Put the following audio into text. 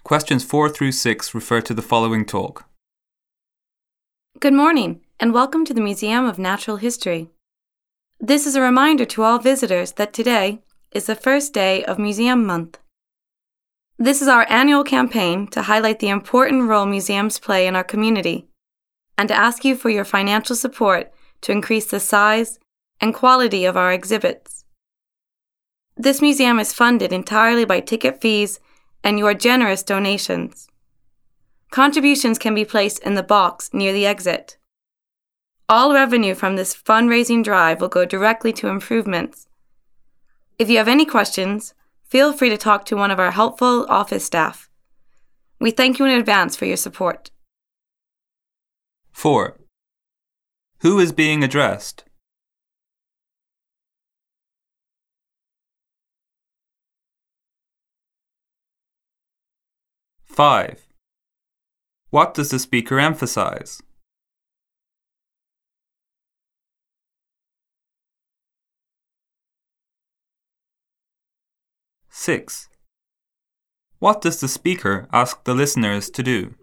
Questions 4 through 6 refer to the following talk. Good morning, and welcome to the Museum of Natural History. This is a reminder to all visitors that today is the first day of Museum Month. This is our annual campaign to highlight the important role museums play in our community and to ask you for your financial support to increase the size and quality of our exhibits. This museum is funded entirely by ticket fees and your generous donations. Contributions can be placed in the box near the exit. All revenue from this fundraising drive will go directly to improvements. If you have any questions, feel free to talk to one of our helpful office staff. We thank you in advance for your support. 4. Who is being addressed? Five. What does the speaker emphasize? 6. What does the speaker ask the listeners to do?